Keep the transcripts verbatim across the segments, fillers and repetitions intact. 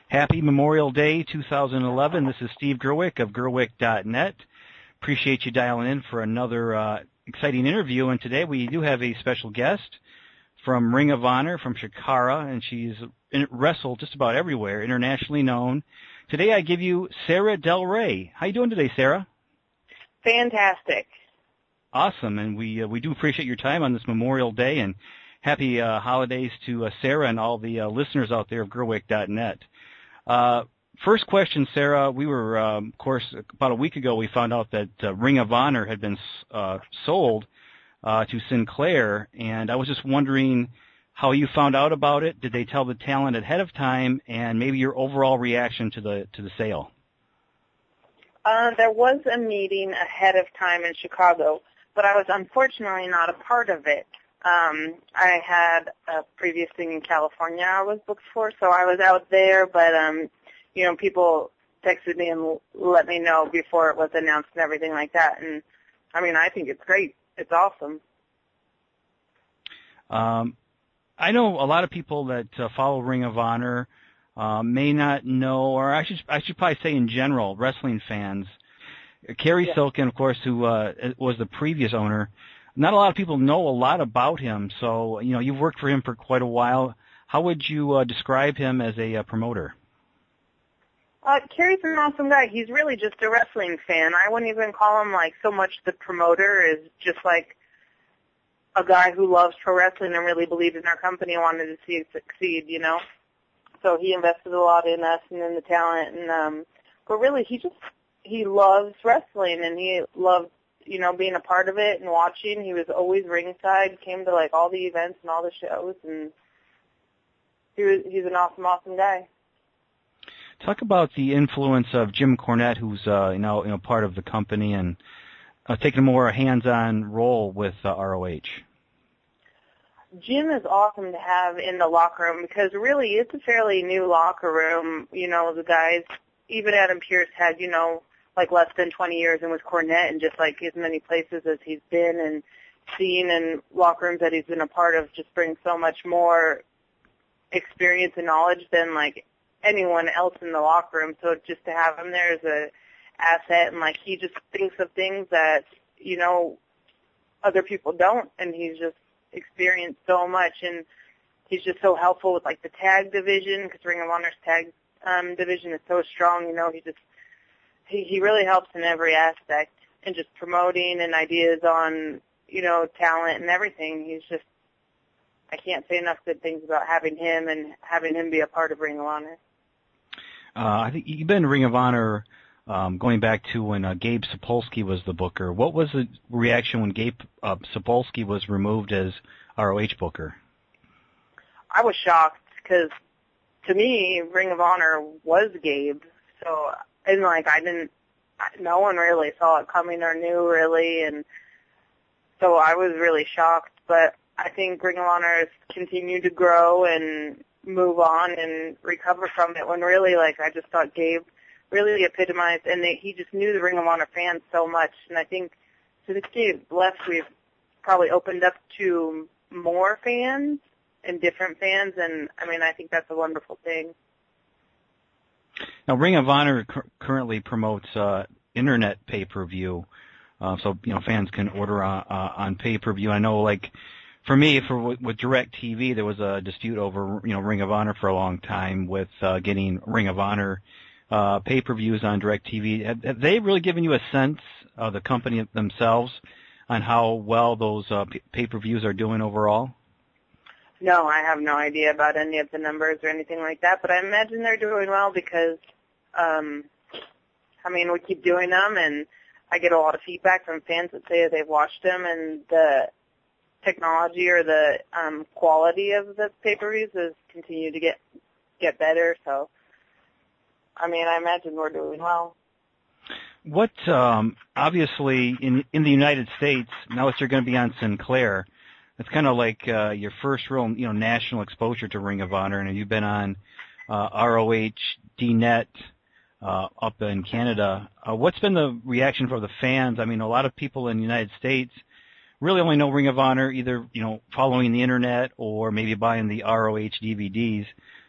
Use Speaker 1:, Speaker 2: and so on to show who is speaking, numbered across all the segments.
Speaker 1: Happy Memorial Day two thousand eleven. This is Steve Gerwick of Gerwick dot net. Appreciate you dialing in for another uh, exciting interview. And today we do have a special guest from Ring of Honor, from Chikara, and she's wrestled just about everywhere, internationally known. Today I give you Sarah Del Rey. How you doing today, Sarah?
Speaker 2: Fantastic.
Speaker 1: Awesome, and we uh, we do appreciate your time on this Memorial Day, and happy uh, holidays to uh, Sarah and all the uh, listeners out there of Gerwick dot net. Uh, first question, Sarah. We were, um, of course, about a week ago we found out that uh, Ring of Honor had been uh, sold uh, to Sinclair, and I was just wondering how you found out about it. Did they tell the talent ahead of time, and maybe your overall reaction to the to the sale?
Speaker 2: Uh, there was a meeting ahead of time in Chicago, but I was unfortunately not a part of it. Um, I had a previous thing in California I was booked for, so I was out there, but, um, you know, people texted me and let me know before it was announced and everything like that. And, I mean, I think it's great. It's awesome.
Speaker 1: Um, I know a lot of people that uh, follow Ring of Honor uh, may not know, or I should I should probably say in general, wrestling fans. Kerry
Speaker 2: Yeah.
Speaker 1: Silken, of course, who uh, was the previous owner, not a lot of people know a lot about him. So, you know, you've worked for him for quite a while. How would you uh, describe him as a uh, promoter?
Speaker 2: Uh, Kerry's an awesome guy. He's really just a wrestling fan. I wouldn't even call him, like, so much the promoter is just, like, a guy who loves pro wrestling and really believed in our company and wanted to see it succeed, you know? So he invested a lot in us and in the talent. And um, but really, he just, he loves wrestling, and he loved, you know, being a part of it and watching. He was always ringside, came to, like, all the events and all the shows, and he was, he's an awesome, awesome guy.
Speaker 1: Talk about the influence of Jim Cornette, who's, uh, you know, you know, part of the company and uh, taking a more hands-on role with uh, R O H.
Speaker 2: Jim is awesome to have in the locker room because really it's a fairly new locker room. You know, the guys, even Adam Pearce had, you know, like less than twenty years and with Cornette, and just like as many places as he's been and seen and locker rooms that he's been a part of just brings so much more experience and knowledge than like anyone else in the locker room. So just to have him there is a asset, and like he just thinks of things that, you know, other people don't, and he's just experienced so much, and he's just so helpful with like the tag division because Ring of Honor's tag um, division is so strong. You know, he just He, he really helps in every aspect, and just promoting and ideas on, you know, talent and everything. He's just, I can't say enough good things about having him and having him be a part of Ring of Honor.
Speaker 1: Uh, I think you've been in Ring of Honor um, going back to when uh, Gabe Sapolsky was the booker. What was the reaction when Gabe uh, Sapolsky was removed as R O H booker?
Speaker 2: I was shocked because, to me, Ring of Honor was Gabe. So, and like, I didn't, no one really saw it coming or knew really, and so I was really shocked. But I think Ring of Honor has continued to grow and move on and recover from it when really, like, I just thought Gabe really epitomized, and they, he just knew the Ring of Honor fans so much. And I think since Gabe left, we've probably opened up to more fans and different fans, and I mean, I think that's a wonderful thing.
Speaker 1: Now, Ring of Honor cu- currently promotes uh, internet pay-per-view, uh, so you know fans can order on, uh, on pay-per-view. I know, like for me, for with, with DirecTV, there was a dispute over you know Ring of Honor for a long time with uh, getting Ring of Honor uh, pay-per-views on DirecTV. Have, have they really given you a sense of the company themselves on how well those uh, pay-per-views are doing overall?
Speaker 2: No, I have no idea about any of the numbers or anything like that, but I imagine they're doing well because, um, I mean, we keep doing them, and I get a lot of feedback from fans that say they've watched them, and the technology or the um, quality of the pay-per-views has continued to get get better. So, I mean, I imagine we're doing well.
Speaker 1: What, um, obviously, in in the United States, now that you're going to be on Sinclair, it's kind of like uh, your first real, you know, national exposure to Ring of Honor, and you've been on uh, R O H, D net, uh, up in Canada. Uh, what's been the reaction from the fans? I mean, a lot of people in the United States really only know Ring of Honor either, you know, following the internet or maybe buying the R O H D V Ds.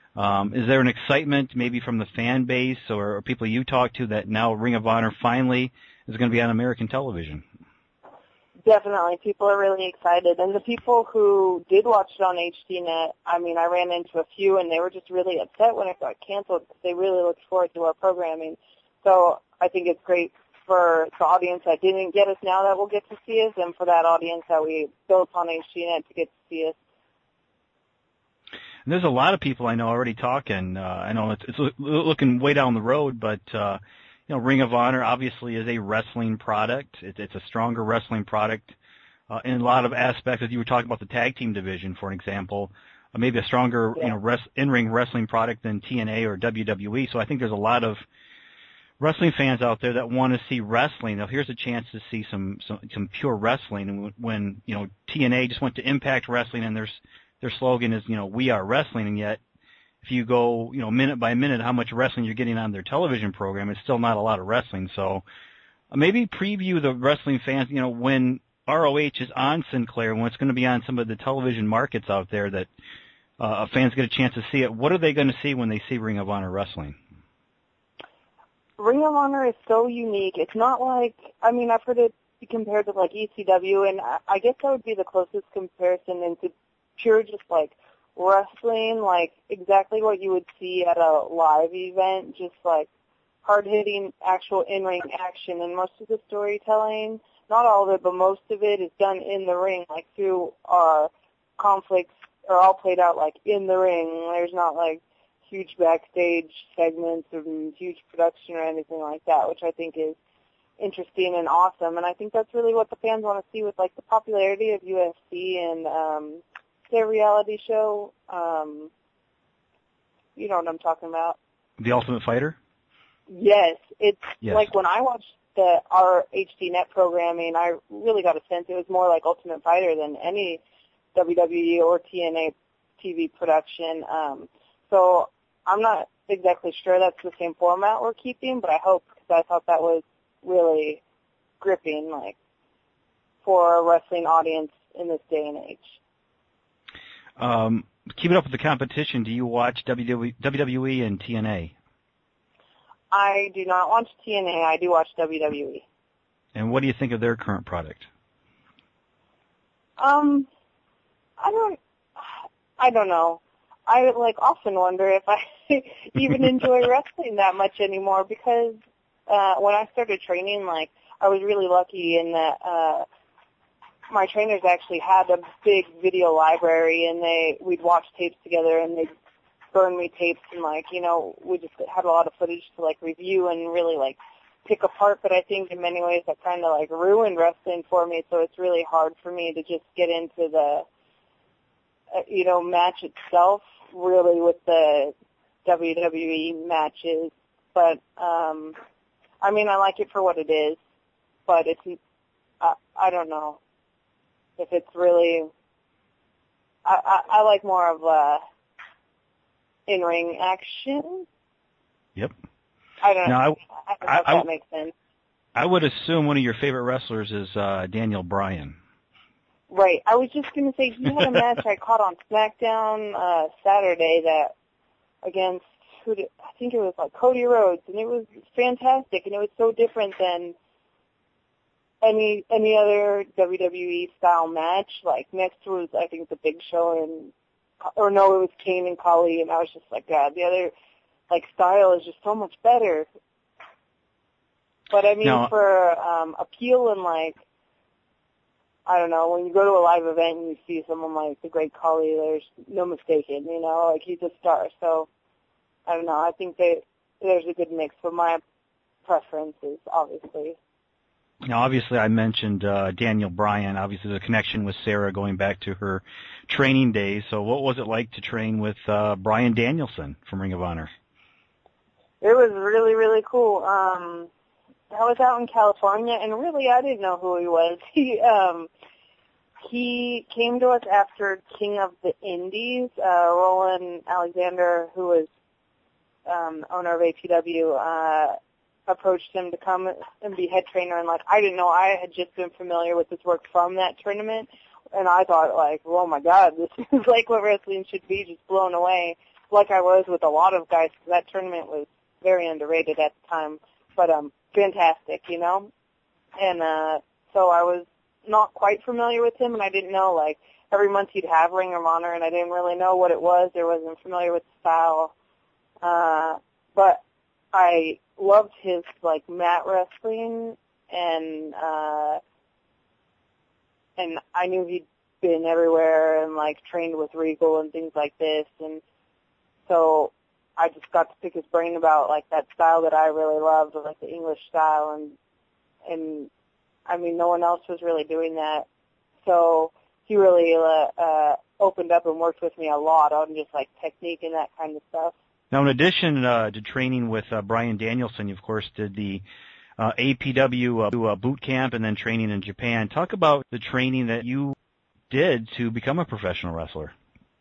Speaker 1: Um, is there an excitement maybe from the fan base or, or people you talk to that now Ring of Honor finally is going to be on American television?
Speaker 2: Definitely. People are really excited. And the people who did watch it on H D net, I mean, I ran into a few, and they were just really upset when it got canceled because they really looked forward to our programming. So I think it's great for the audience that didn't get us now that will get to see us, and for that audience that we built on H D net to get to see us.
Speaker 1: And there's a lot of people I know already talking. Uh, I know it's, it's looking way down the road, but uh, you know, Ring of Honor obviously is a wrestling product. It, it's a stronger wrestling product uh, in a lot of aspects. As you were talking about the tag team division, for an example, uh, maybe a stronger yeah. you know res- in-ring wrestling product than T N A or W W E. So I think there's a lot of wrestling fans out there that want to see wrestling. Now, here's a chance to see some some, some pure wrestling. And when you know T N A just went to Impact Wrestling, and there's their slogan is, you know, we are wrestling, and yet if you go, you know, minute by minute how much wrestling you're getting on their television program, it's still not a lot of wrestling. So uh, maybe preview the wrestling fans, you know, when R O H is on Sinclair, when it's going to be on some of the television markets out there that uh, fans get a chance to see it, what are they going to see when they see Ring of Honor wrestling?
Speaker 2: Ring of Honor is so unique. It's not like, I mean, I've heard it compared to like E C W, and I guess that would be the closest comparison into pure just like wrestling, like exactly what you would see at a live event, just like hard-hitting actual in-ring action. And most of the storytelling, not all of it, but most of it is done in the ring, like through our conflicts are all played out like in the ring. There's not like huge backstage segments or huge production or anything like that, which I think is interesting and awesome. And I think that's really what the fans want to see with like the popularity of U F C and um their reality show. Um, you know what I'm talking about.
Speaker 1: The Ultimate Fighter?
Speaker 2: Yes. It's
Speaker 1: yes.
Speaker 2: like when I watched the our H D net programming, I really got a sense it was more like Ultimate Fighter than any W W E or T N A T V production. Um, so I'm not exactly sure that's the same format we're keeping, but I hope, because I thought that was really gripping, like, for a wrestling audience in this day and age.
Speaker 1: Um, keeping up with the competition, do you watch W W E and T N A?
Speaker 2: I do not watch T N A. I do watch W W E.
Speaker 1: And what do you think of their current product?
Speaker 2: Um, I don't, I don't know. I like often wonder if I even enjoy wrestling that much anymore, because uh, when I started training, like I was really lucky in that. Uh, My trainers actually had a big video library, and they we'd watch tapes together, and they'd burn me tapes, and like you know we just had a lot of footage to like review and really like pick apart. But I think in many ways that kind of like ruined wrestling for me, so it's really hard for me to just get into the uh, you know match itself really with the W W E matches. But um, I mean I like it for what it is, but it's uh, I don't know. If it's really, I, I, I like more of a in-ring action.
Speaker 1: Yep.
Speaker 2: I don't know.
Speaker 1: Now, I,
Speaker 2: I don't know
Speaker 1: I,
Speaker 2: if that
Speaker 1: I,
Speaker 2: makes sense.
Speaker 1: I would assume one of your favorite wrestlers is uh, Daniel Bryan.
Speaker 2: Right. I was just going to say he had a match I caught on SmackDown uh, Saturday that against who did, I think it was like Cody Rhodes, and it was fantastic, and it was so different than any any other W W E style match. Like next was I think the Big Show and or no, it was Kane and Khali, and I was just like, God, the other like style is just so much better. But I mean, no. for um, appeal and like I don't know, when you go to a live event and you see someone like the Great Khali, there's no mistaking, you know, like he's a star. So I don't know. I think that there's a good mix, but my preference is obviously.
Speaker 1: Now, obviously, I mentioned uh, Daniel Bryan. Obviously, the connection with Sarah going back to her training days. So what was it like to train with uh, Bryan Danielson from Ring of Honor?
Speaker 2: It was really, really cool. Um, I was out in California, and really I didn't know who he was. He um, he came to us after King of the Indies. Uh, Roland Alexander, who was um, owner of A P W, uh, approached him to come and be head trainer, and like I didn't know, I had just been familiar with his work from that tournament, and I thought like, oh my God, this is like what wrestling should be, just blown away. like I was with a lot of guys, because that tournament was very underrated at the time, but um, fantastic, you know? And uh, so I was not quite familiar with him, and I didn't know, like, every month he'd have Ring of Honor, and I didn't really know what it was. I wasn't familiar with the style. Uh, but I loved his, like, mat wrestling, and uh, and I knew he'd been everywhere and, like, trained with Regal and things like this, and so I just got to pick his brain about, like, that style that I really loved, like the English style, and, and I mean, no one else was really doing that. So he really uh, uh, opened up and worked with me a lot on just, like, technique and that kind of stuff.
Speaker 1: Now, in addition uh, to training with uh, Bryan Danielson, you, of course, did the uh, A P W uh, uh, boot camp and then training in Japan. Talk about the training that you did to become a professional wrestler.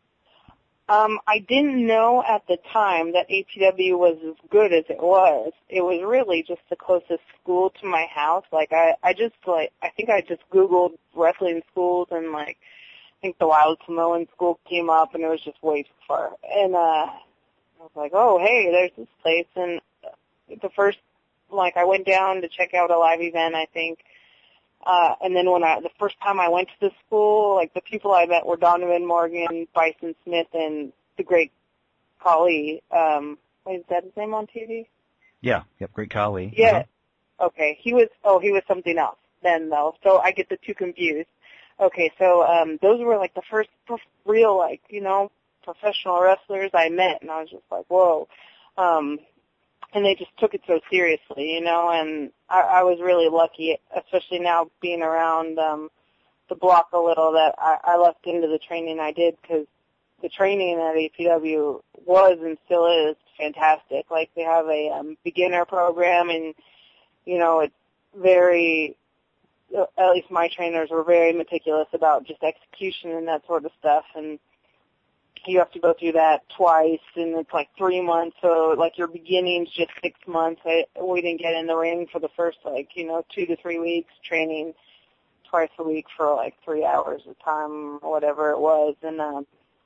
Speaker 2: Um, I didn't know at the time that A P W was as good as it was. It was really just the closest school to my house. Like, I, I just, like, I think I just Googled wrestling schools, and, like, I think the Wild Samoan school came up, and it was just way too far. And, uh, I was like, oh, hey, there's this place. And the first, like, I went down to check out a live event, I think. Uh, and then when I, the first time I went to the school, like, the people I met were Donovan Morgan, Bison Smith, and the Great Khali. Um, wait, is that his name on T V?
Speaker 1: Yeah, yep, Great Khali.
Speaker 2: Yeah.
Speaker 1: Uh-huh.
Speaker 2: Okay, he was, oh, he was something else then, though. So I get the two confused. Okay, so, um, those were, like, the first real, like, you know, professional wrestlers I met, and I was just like, whoa. Um, and they just took it so seriously, you know, and I, I was really lucky, especially now being around um, the block a little, that I, I left into the training I did, because the training at A P W was and still is fantastic. Like, they have a um, beginner program, and, you know, it's very, at least my trainers were very meticulous about just execution and that sort of stuff, and you have to go through that twice, and it's like three months, so like your beginning's just six months. I, we didn't get in the ring for the first, like, you know, two to three weeks, training twice a week for like three hours a time, or whatever it was, and um,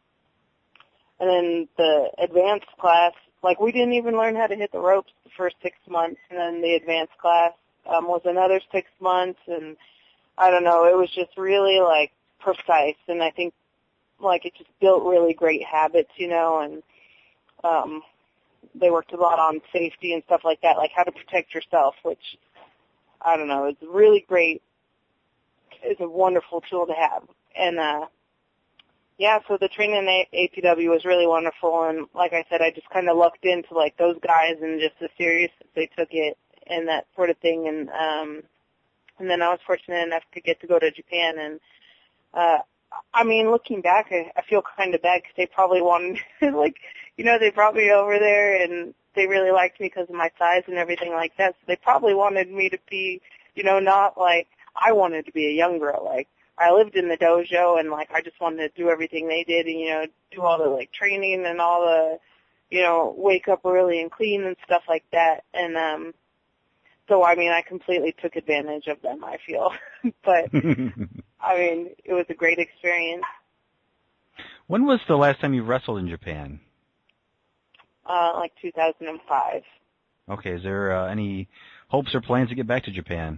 Speaker 2: and then the advanced class, like, we didn't even learn how to hit the ropes the first six months, and then the advanced class um, was another six months, and I don't know, it was just really, like, precise, and I think, like, it just built really great habits, you know, and um, they worked a lot on safety and stuff like that, like how to protect yourself, which, I don't know, it's really great. It's a wonderful tool to have. And, uh, yeah, so the training in A P W was really wonderful, and like I said, I just kind of lucked into, like, those guys and just the serious they took it and that sort of thing, and um, and then I was fortunate enough to get to go to Japan, and uh, I mean, looking back, I, I feel kind of bad because they probably wanted, like, you know, they brought me over there and they really liked me because of my size and everything like that. So they probably wanted me to be, you know, not like I wanted to be a young girl. Like, I lived in the dojo and, like, I just wanted to do everything they did and, you know, do all the, like, training and all the, you know, wake up early and clean and stuff like that. And, um, so, I mean, I completely took advantage of them, I feel. But, I mean, it was a great experience.
Speaker 1: When was the last time you wrestled in Japan?
Speaker 2: Uh, like two thousand five.
Speaker 1: Okay, is there uh, any hopes or plans to get back to Japan?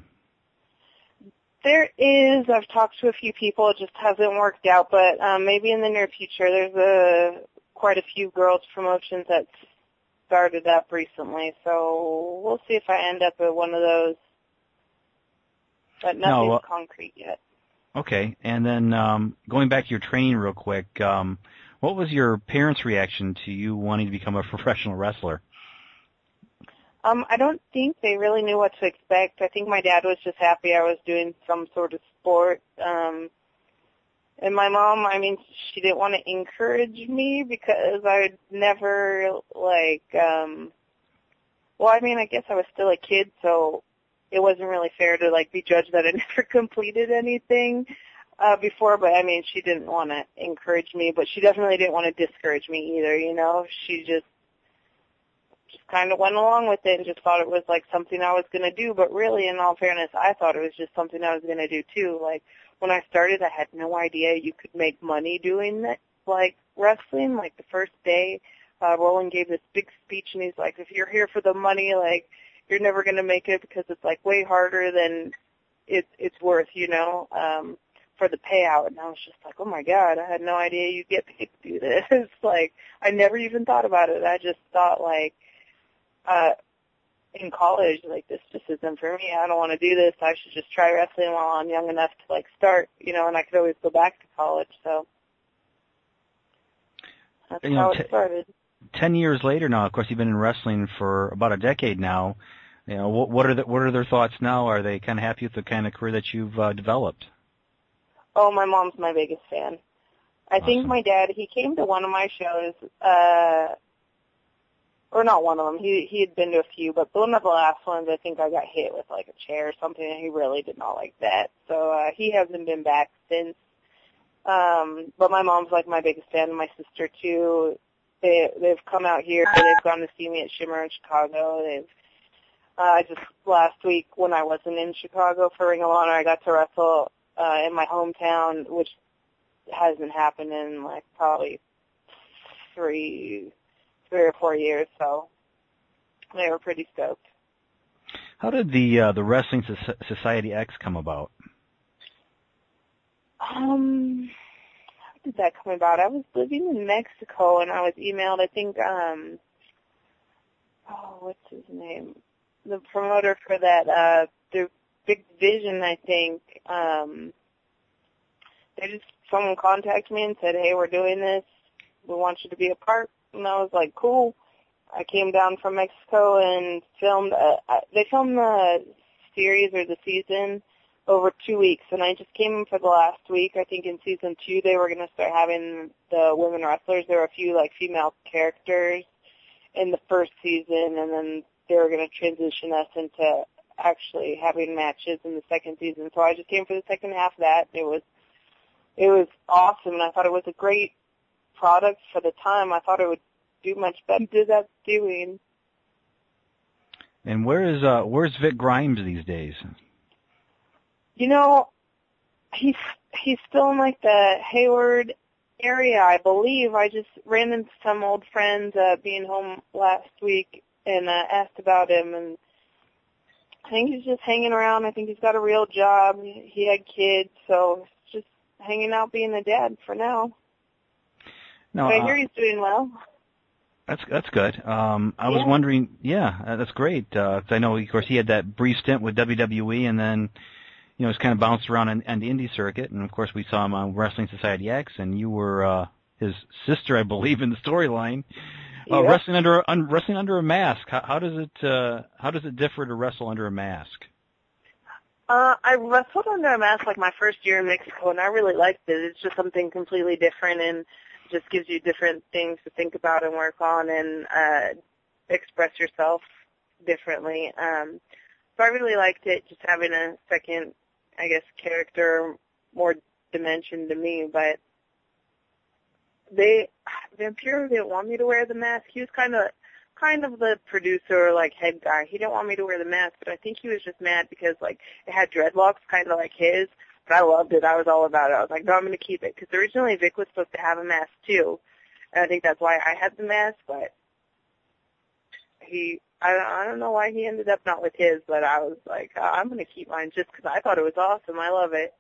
Speaker 2: There is. I've talked to a few people. It just hasn't worked out, but um, maybe in the near future. There's a quite a few girls promotions that started up recently, so we'll see if I end up at one of those. But nothing's
Speaker 1: no, uh,
Speaker 2: concrete yet.
Speaker 1: Okay, and then um, going back to your training real quick, um, what was your parents' reaction to you wanting to become a professional wrestler?
Speaker 2: Um, I don't think they really knew what to expect. I think my dad was just happy I was doing some sort of sport. Um, and my mom, I mean, she didn't want to encourage me because I'd never, like, um, well, I mean, I guess I was still a kid, so it wasn't really fair to, like, be judged that I never completed anything uh, before. But, I mean, she didn't want to encourage me, but she definitely didn't want to discourage me either, you know. She just just kind of went along with it and just thought it was, like, something I was going to do. But really, in all fairness, I thought it was just something I was going to do, too. Like, when I started, I had no idea you could make money doing that, like, wrestling. Like, the first day, uh, Roland gave this big speech, and he's like, if you're here for the money, like, you're never going to make it because it's, like, way harder than it, it's worth, you know, um, for the payout. And I was just like, oh, my God, I had no idea you get paid to do this. Like, I never even thought about it. I just thought, like, uh, in college, like, this just isn't for me. I don't want to do this. I should just try wrestling while I'm young enough to, like, start, you know, and I could always go back to college. So that's
Speaker 1: you
Speaker 2: how
Speaker 1: know,
Speaker 2: it
Speaker 1: t-
Speaker 2: started.
Speaker 1: Ten years later now, of course, you've been in wrestling for about a decade now. You know, what, what are the, what are their thoughts now? Are they kind of happy with the kind of career that you've uh, developed?
Speaker 2: Oh, my mom's my biggest fan. I
Speaker 1: Awesome.
Speaker 2: think my dad, he came to one of my shows, uh, or not one of them. He he had been to a few, but one of the last ones, I think I got hit with like a chair or something, and he really did not like that. So uh, he hasn't been back since. Um, but my mom's like my biggest fan, and my sister too. They they've come out here. They've gone to see me at Shimmer in Chicago. They've uh, just last week when I wasn't in Chicago for Ring of Honor, I got to wrestle uh, in my hometown, which hasn't happened in like probably three. three or four years, so they were pretty stoked.
Speaker 1: How did the uh, the Wrestling Society X come about?
Speaker 2: Um, how did that come about? I was living in Mexico, and I was emailed, I think, um, oh, what's his name? The promoter for that, uh, the Big Vision, I think, um, they just, someone contacted me and said, hey, we're doing this. We want you to be a part. And I was like, cool. I came down from Mexico and filmed, uh, they filmed the series or the season over two weeks, and I just came in for the last week. I think in season two they were going to start having the women wrestlers. There were a few, like, female characters in the first season, and then they were going to transition us into actually having matches in the second season. So I just came for the second half of that. It was, it was awesome, and I thought it was a great product for the time. I thought it would do much better than that's doing.
Speaker 1: And where is uh where's Vic Grimes these days?
Speaker 2: You know, he's he's still in like the Hayward area, I believe. I just ran into some old friends uh, being home last week and uh, asked about him, and I think he's just hanging around. I think he's got a real job. He had kids, so just hanging out being a dad for now.
Speaker 1: No,
Speaker 2: but I
Speaker 1: uh,
Speaker 2: hear he's doing well.
Speaker 1: That's that's good. Um, I
Speaker 2: yeah.
Speaker 1: was wondering, yeah, uh, that's great. Uh 'cause I know, of course, he had that brief stint with W W E, and then, you know, he's kind of bounced around on, on the indie circuit. And of course, we saw him on Wrestling Society X, and you were uh, his sister, I believe, in the storyline. Uh,
Speaker 2: yep.
Speaker 1: Wrestling under un, wrestling under a mask. How, how does it uh, how does it differ to wrestle under a mask?
Speaker 2: Uh, I wrestled under a mask like my first year in Mexico, and I really liked it. It's just something completely different, and just gives you different things to think about and work on, and uh, express yourself differently. Um, so I really liked it, just having a second, I guess, character, more dimension to me. But they, Vampiro didn't want me to wear the mask. He was kind of, kind of the producer, like head guy. He didn't want me to wear the mask, but I think he was just mad because like it had dreadlocks, kind of like his. But I loved it. I was all about it. I was like, no, I'm going to keep it. Because originally Vic was supposed to have a mask, too. And I think that's why I had the mask. But he, I don't, I don't know why he ended up not with his. But I was like, oh, I'm going to keep mine just because I thought it was awesome. I love it.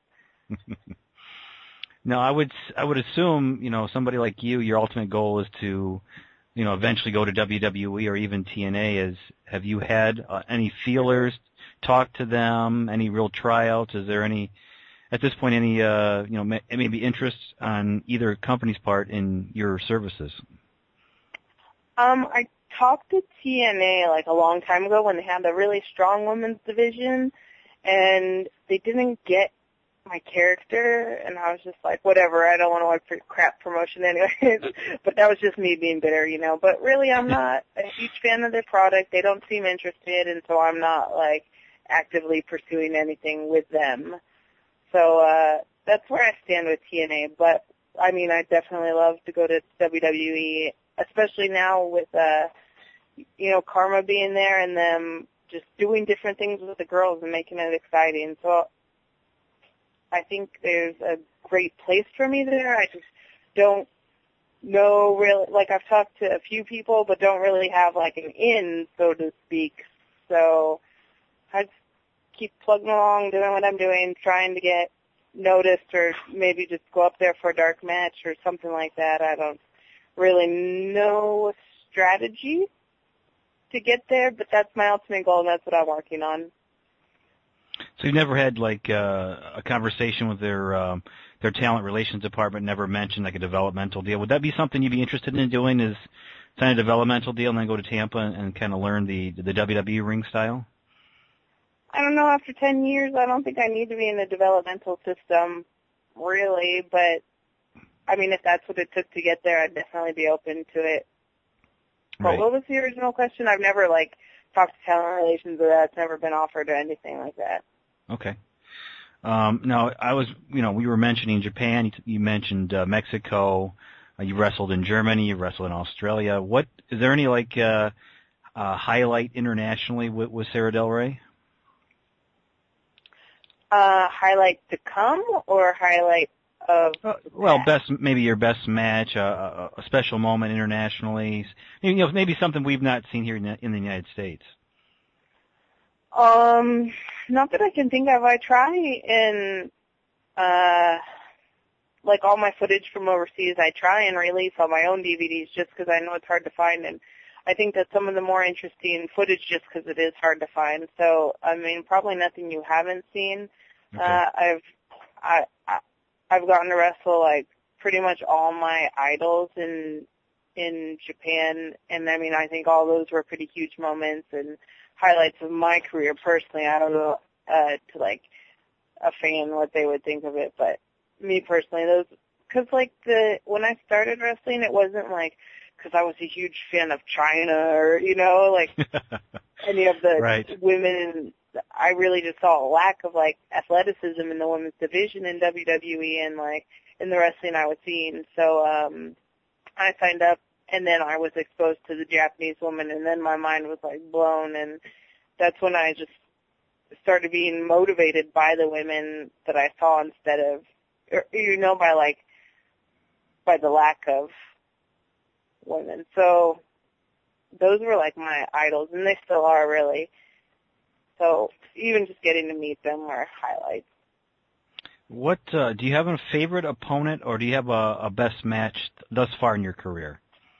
Speaker 1: No, I would, I would assume, you know, somebody like you, your ultimate goal is to, you know, eventually go to W W E or even T N A. Is, have you had uh, any feelers, talk to them, any real tryouts? Is there any... At this point, any uh, you know, may, maybe interest on either company's part in your services?
Speaker 2: Um, I talked to T N A like a long time ago when they had the really strong women's division, and they didn't get my character, and I was just like, whatever, I don't want to work for crap promotion anyways. But that was just me being bitter, you know. But really, I'm not a huge fan of their product. They don't seem interested, and so I'm not like actively pursuing anything with them. So uh, that's where I stand with T N A. But, I mean, I definitely love to go to W W E, especially now with, uh, you know, Karma being there and them just doing different things with the girls and making it exciting. So I think there's a great place for me there. I just don't no real, like I've talked to a few people, but don't really have like an in, so to speak. So I just keep plugging along, doing what I'm doing, trying to get noticed, or maybe just go up there for a dark match or something like that. I don't really know a strategy to get there, but that's my ultimate goal, and that's what I'm working on.
Speaker 1: So you've never had like uh, a conversation with their um, their talent relations department, never mentioned like a developmental deal. Would that be something you'd be interested in doing, is sign a developmental deal and then go to Tampa and, and kind of learn the the W W E ring style?
Speaker 2: I don't know, after ten years, I don't think I need to be in the developmental system, really, but, I mean, if that's what it took to get there, I'd definitely be open to it. But
Speaker 1: Right.
Speaker 2: what was the original question? I've never, like, talked to talent relations or that's never been offered or anything like that.
Speaker 1: Okay. Um, now, I was, you know, we were mentioning Japan. You, you mentioned uh, Mexico. Uh, you wrestled in Germany. You wrestled in Australia. What is there any like uh, uh, highlight internationally with, with Sarah Del Rey?
Speaker 2: Uh, highlight to come or highlight of
Speaker 1: Uh, well, best maybe your best match, uh, a, a special moment internationally. You know, maybe something we've not seen here in the, in the United States.
Speaker 2: Um, not that I can think of. I try and, uh, like all my footage from overseas, I try and release on my own D V Ds just because I know it's hard to find, and I think that's some of the more interesting footage just because it is hard to find. So, I mean, probably nothing you haven't seen.
Speaker 1: Okay.
Speaker 2: Uh, I've, I, I, I've gotten to wrestle like pretty much all my idols in, in Japan, and I mean, I think all those were pretty huge moments and highlights of my career personally. I don't know, uh, to like a fan what they would think of it, but me personally, those, cause like the, when I started wrestling, it wasn't like, cause I was a huge fan of China or, you know, like any of the
Speaker 1: right.
Speaker 2: women. I really just saw a lack of like athleticism in the women's division in W W E and like in the wrestling I was seeing. So, um, I signed up, and then I was exposed to the Japanese woman, and then my mind was like blown, and that's when I just started being motivated by the women that I saw instead of, or, you know, by like, by the lack of women. So those were like my idols, and they still are really. So even just getting to meet them were highlights.
Speaker 1: What uh, do you have a favorite opponent, or do you have a, a best match thus far in your career?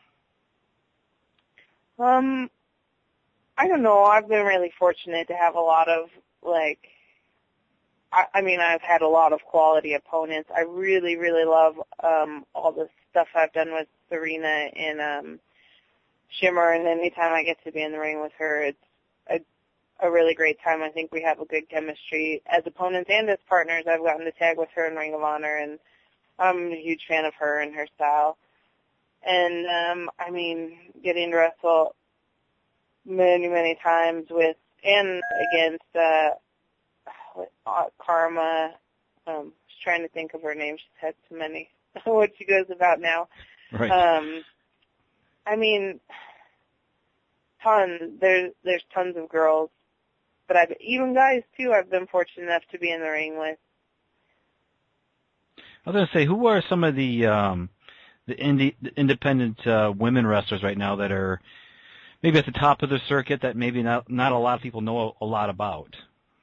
Speaker 2: Um, I don't know. I've been really fortunate to have a lot of like. I, I mean, I've had a lot of quality opponents. I really, really love um, all the stuff I've done with Serena and um, Shimmer, and anytime I get to be in the ring with her, it's a a really great time. I think we have a good chemistry as opponents and as partners. I've gotten to tag with her in Ring of Honor, and I'm a huge fan of her and her style. And, um, I mean, getting to wrestle many, many times with, and against, uh, uh Karma, um, just trying to think of her name. She's had so many, what she goes about now.
Speaker 1: Right.
Speaker 2: Um, I mean, tons, there's, there's tons of girls. But I've, even guys, too, I've been fortunate enough to be in the ring with.
Speaker 1: I was going to say, who are some of the um, the, indie, the independent uh, women wrestlers right now that are maybe at the top of the circuit that maybe not not a lot of people know a, a lot about?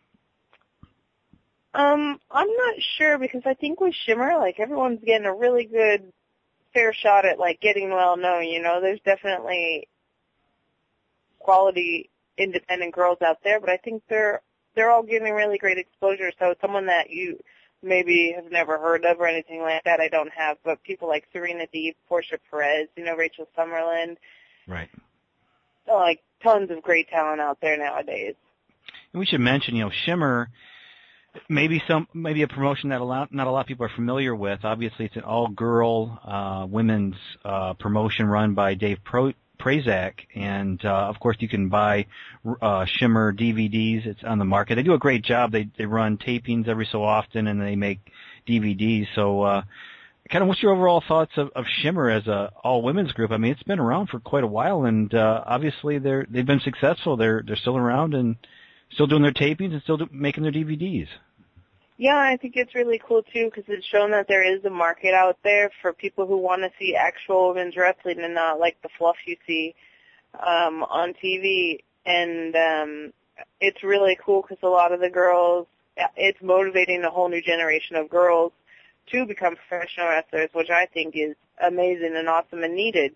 Speaker 2: Um, I'm not sure, because I think with Shimmer, like, everyone's getting a really good, fair shot at, like, getting well known, you know? There's definitely quality independent girls out there, but I think they're they're all getting really great exposure. So someone that you maybe have never heard of or anything like that, I don't have, but people like Serena Deeb, Portia Perez, you know, Rachel Summerlin,
Speaker 1: right?
Speaker 2: Like tons of great talent out there nowadays.
Speaker 1: And we should mention, you know, Shimmer, maybe some maybe a promotion that a lot not a lot of people are familiar with. Obviously, it's an all-girl uh, women's uh, promotion run by Dave Pro. Prazak, and uh, of course you can buy uh, Shimmer D V Ds. It's on the market. They do a great job. They they run tapings every so often, and they make D V Ds. So, uh, kind of, what's your overall thoughts of, of Shimmer as a all women's group? I mean, it's been around for quite a while, and uh, obviously they're they've been successful. They're they're still around and still doing their tapings and still do, making their D V Ds.
Speaker 2: Yeah, I think it's really cool, too, because it's shown that there is a market out there for people who want to see actual women's wrestling and not like the fluff you see um, on T V. And um, it's really cool because a lot of the girls, it's motivating a whole new generation of girls to become professional wrestlers, which I think is amazing and awesome and needed.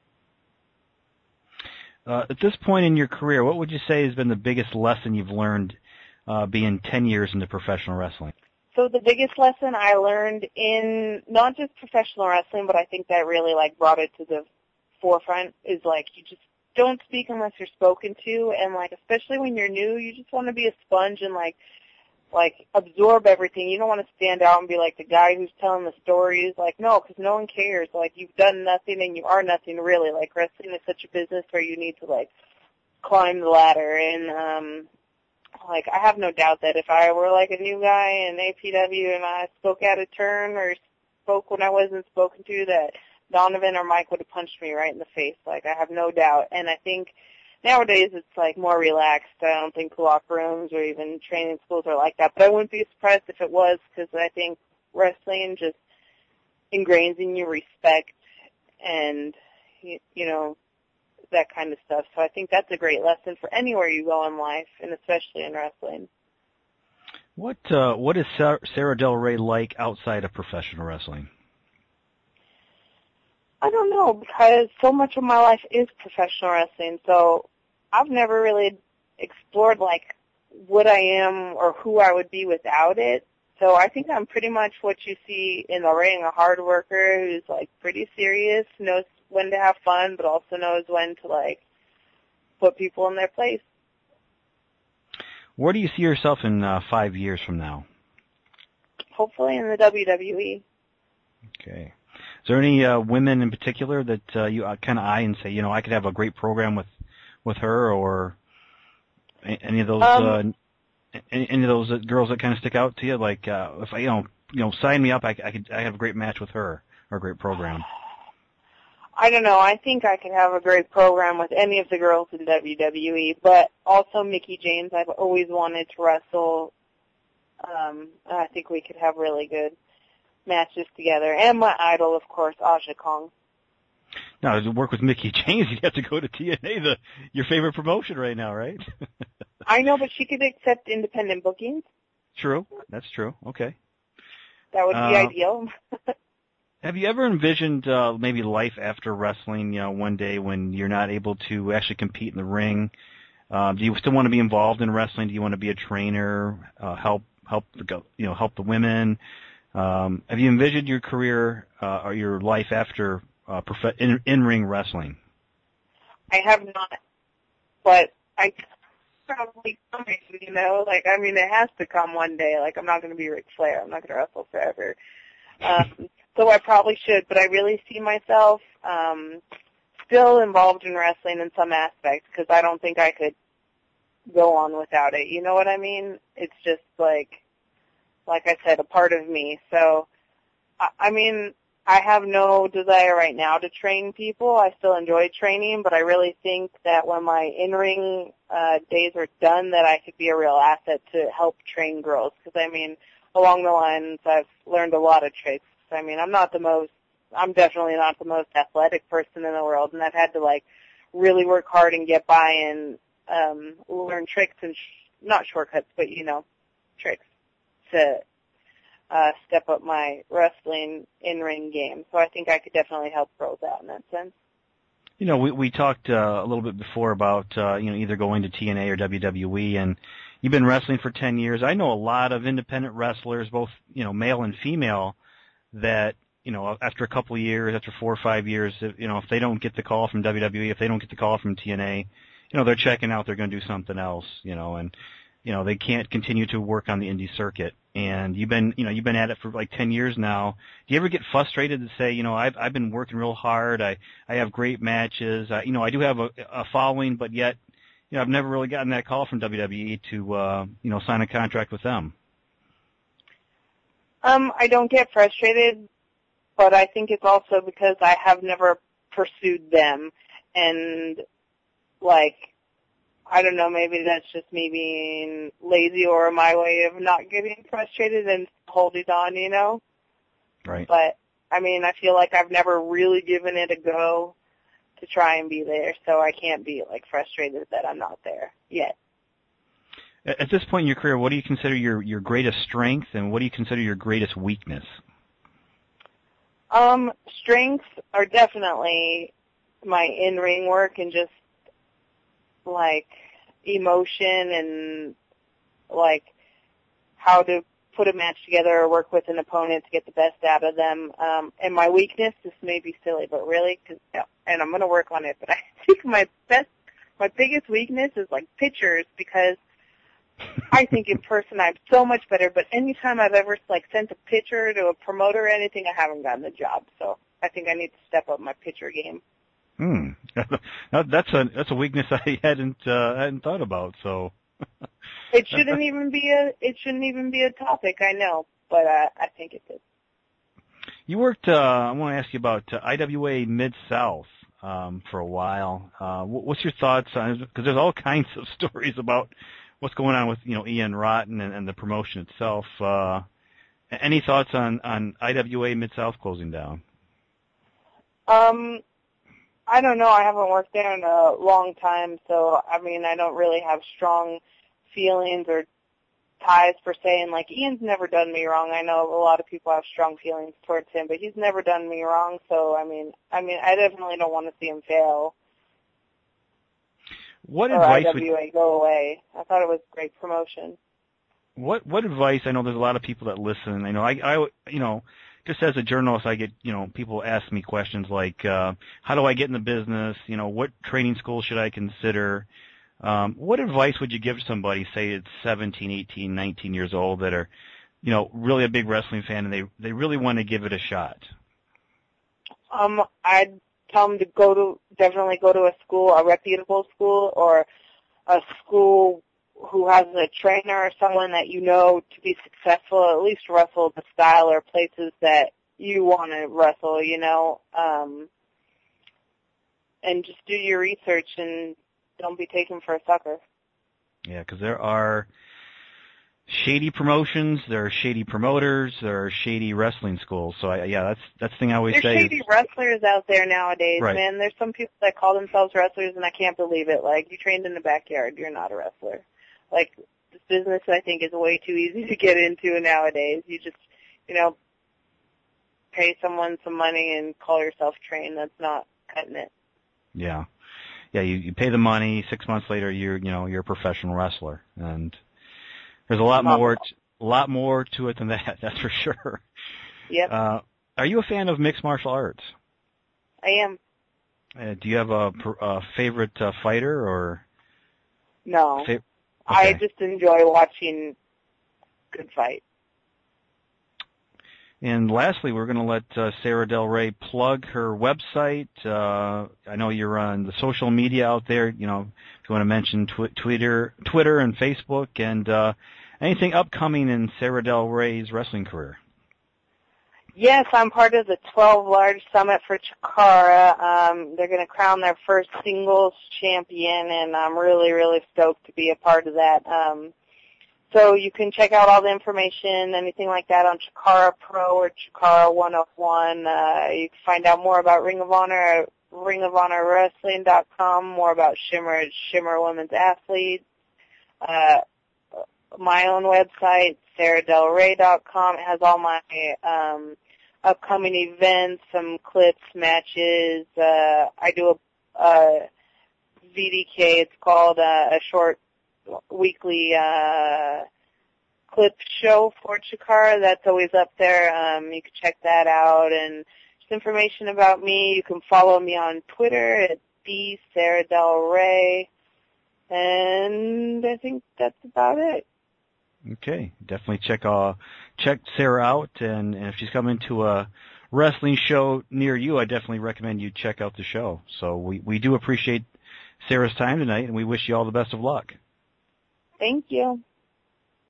Speaker 1: Uh, at this point in your career, what would you say has been the biggest lesson you've learned uh, being ten years into professional wrestling?
Speaker 2: So the biggest lesson I learned in not just professional wrestling, but I think that really like brought it to the forefront is like you just don't speak unless you're spoken to, and like especially when you're new, you just want to be a sponge and like like absorb everything. You don't want to stand out and be like the guy who's telling the stories. Like no, because no one cares. Like you've done nothing and you are nothing really. Like wrestling is such a business where you need to like climb the ladder, and um like I have no doubt that if I were like a new guy in A P W and I spoke out of turn or spoke when I wasn't spoken to, that Donovan or Mike would have punched me right in the face. Like I have no doubt. And I think nowadays it's like more relaxed. I don't think locker rooms or even training schools are like that. But I wouldn't be surprised if it was, because I think wrestling just ingrains in you respect and, you, you know, that kind of stuff. So I think that's a great lesson for anywhere you go in life, and especially in wrestling.
Speaker 1: What uh, what is Sarah Del Rey like outside of professional wrestling?
Speaker 2: I don't know, because so much of my life is professional wrestling, so I've never really explored, like, what I am or who I would be without it. So I think I'm pretty much what you see in the ring, a hard worker who's, like, pretty serious, knows when to have fun, but also knows when to, like, put people in their place.
Speaker 1: Where do you see yourself in uh, five years from now?
Speaker 2: Hopefully in the W W E.
Speaker 1: Okay. Is there any uh, women in particular that uh, you uh, kind of eye and say, you know, I could have a great program with, with her, or any of those um, uh, any, any of those girls that kind of stick out to you? Like, uh, if I, you know, you know, sign me up, I, I could, I have a great match with her or a great program.
Speaker 2: I don't know. I think I could have a great program with any of the girls in W W E, but also Mickie James. I've always wanted to wrestle. Um, I think we could have really good matches together. And my idol, of course, Aja Kong.
Speaker 1: Now, to work with Mickie James, you'd have to go to T N A, the your favorite promotion right now, right?
Speaker 2: I know, but she could accept independent bookings.
Speaker 1: True. That's true. Okay.
Speaker 2: That would be uh, ideal.
Speaker 1: Have you ever envisioned uh, maybe life after wrestling, you know, one day when you're not able to actually compete in the ring? Uh, do you still want to be involved in wrestling? Do you want to be a trainer, uh, help help the you know help the women? Um, have you envisioned your career uh, or your life after uh, prof- in, in-ring wrestling?
Speaker 2: I have not, but I probably coming. You know, like I mean, it has to come one day. Like I'm not going to be Ric Flair. I'm not going to wrestle forever. Um, So I probably should, but I really see myself um, still involved in wrestling in some aspects, because I don't think I could go on without it. You know what I mean? It's just like, like I said, a part of me. So, I, I mean, I have no desire right now to train people. I still enjoy training, but I really think that when my in-ring uh, days are done, that I could be a real asset to help train girls. Because, I mean, along the lines, I've learned a lot of tricks. I mean, I'm not the most, I'm definitely not the most athletic person in the world, and I've had to, like, really work hard and get by and um, learn tricks and, sh- not shortcuts, but, you know, tricks to uh, step up my wrestling in-ring game. So I think I could definitely help girls out in that sense.
Speaker 1: You know, we, we talked uh, a little bit before about, uh, you know, either going to T N A or W W E, and you've been wrestling for ten years. I know a lot of independent wrestlers, both, you know, male and female, that, you know, after a couple of years, after four or five years, you know, if they don't get the call from W W E, if they don't get the call from T N A, you know, they're checking out, they're going to do something else, you know, and, you know, they can't continue to work on the indie circuit. And you've been, you know, you've been at it for like ten years now. Do you ever get frustrated and say, you know, I've, I've been working real hard, I, I have great matches, I, you know, I do have a, a following, but yet, you know, I've never really gotten that call from W W E to, uh, you know, sign a contract with them?
Speaker 2: Um, I don't get frustrated, but I think it's also because I have never pursued them. And, like, I don't know, maybe that's just me being lazy or my way of not getting frustrated and holding on, you know?
Speaker 1: Right.
Speaker 2: But, I mean, I feel like I've never really given it a go to try and be there, so I can't be, like, frustrated that I'm not there yet.
Speaker 1: At this point in your career, what do you consider your, your greatest strength, and what do you consider your greatest weakness?
Speaker 2: Um, strengths are definitely my in-ring work and just, like, emotion and, like, how to put a match together or work with an opponent to get the best out of them. Um, and my weakness, this may be silly, but really, cause, and I'm going to work on it, but I think my best, my biggest weakness is, like, pictures, because I think in person I'm so much better, but anytime I've ever, like, sent a picture to a promoter or anything, I haven't gotten the job. So I think I need to step up my picture game.
Speaker 1: Hmm. That's a that's a weakness I hadn't uh, hadn't thought about. So
Speaker 2: it shouldn't even be a it shouldn't even be a topic. I know, but uh, I think it is.
Speaker 1: You worked. Uh, I want to ask you about uh, I W A Mid-South um, for a while. Uh, what's your thoughts on? Because there's all kinds of stories about what's going on with you know Ian Rotten and, and the promotion itself. Uh, any thoughts on on I W A Mid-South closing down?
Speaker 2: Um. I don't know. I haven't worked there in a long time, so, I mean, I don't really have strong feelings or ties per se. And, like, Ian's never done me wrong. I know a lot of people have strong feelings towards him, but he's never done me wrong. So, I mean, I mean, I definitely don't want to see him fail.
Speaker 1: What
Speaker 2: or
Speaker 1: advice
Speaker 2: I W A
Speaker 1: would,
Speaker 2: go away. I thought it was great promotion.
Speaker 1: What what advice? I know there's a lot of people that listen. I know I, I you know. Just as a journalist, I get, you know, people ask me questions like, uh, how do I get in the business? You know, what training school should I consider? Um, what advice would you give somebody, say it's seventeen, eighteen, nineteen years old that are, you know, really a big wrestling fan and they, they really want to give it a shot?
Speaker 2: Um, I'd tell them to go to, definitely go to a school, a reputable school, or a school who has a trainer or someone that you know to be successful, at least wrestle the style or places that you want to wrestle, you know, um, and just do your research and don't be taken for a sucker.
Speaker 1: Yeah, because there are shady promotions, there are shady promoters, there are shady wrestling schools. So, I, yeah, that's that's the thing I always
Speaker 2: There's
Speaker 1: say.
Speaker 2: There's shady
Speaker 1: is,
Speaker 2: wrestlers out there nowadays,
Speaker 1: right.
Speaker 2: man. There's some people that call themselves wrestlers, and I can't believe it. Like, you trained in the backyard, you're not a wrestler. Like, this business, I think, is way too easy to get into nowadays. You just, you know, pay someone some money and call yourself trained. That's not cutting it.
Speaker 1: Yeah. Yeah, you, you pay the money, six months later you're, you know, you're a professional wrestler. And there's a lot more, t- a lot more to it than that, that's for sure.
Speaker 2: Yep.
Speaker 1: Uh, are you a fan of mixed martial arts?
Speaker 2: I am.
Speaker 1: Uh, do you have a, a favorite uh, fighter or?
Speaker 2: No.
Speaker 1: Fa-
Speaker 2: Okay. I just enjoy watching good fight.
Speaker 1: And lastly, we're going to let uh, Sarah Del Rey plug her website. Uh, I know you're on the social media out there. You know, if you want to mention tw- Twitter, Twitter and Facebook, and uh, anything upcoming in Sarah Del Rey's wrestling career.
Speaker 2: Yes, I'm part of the twelve Large Summit for Chikara. Um, they're going to crown their first singles champion, and I'm really, really stoked to be a part of that. Um, so you can check out all the information, anything like that, on Chikara Pro or Chikara one oh one. Uh, you can find out more about Ring of Honor at ring of honor wrestling dot com, more about Shimmer at Shimmer Women's Athletes. Uh, my own website, sarah del rey dot com. It has all my um, upcoming events, some clips, matches. Uh, I do a, a V D K. It's called uh, a short weekly uh, clip show for Chikara. That's always up there. Um, you can check that out. And just information about me, you can follow me on Twitter at the Sarah Del Rey. And I think that's about it.
Speaker 1: Okay, definitely check uh check Sarah out, and, and if she's coming to a wrestling show near you, I definitely recommend you check out the show. So we, we do appreciate Sarah's time tonight, and we wish you all the best of luck.
Speaker 2: Thank you.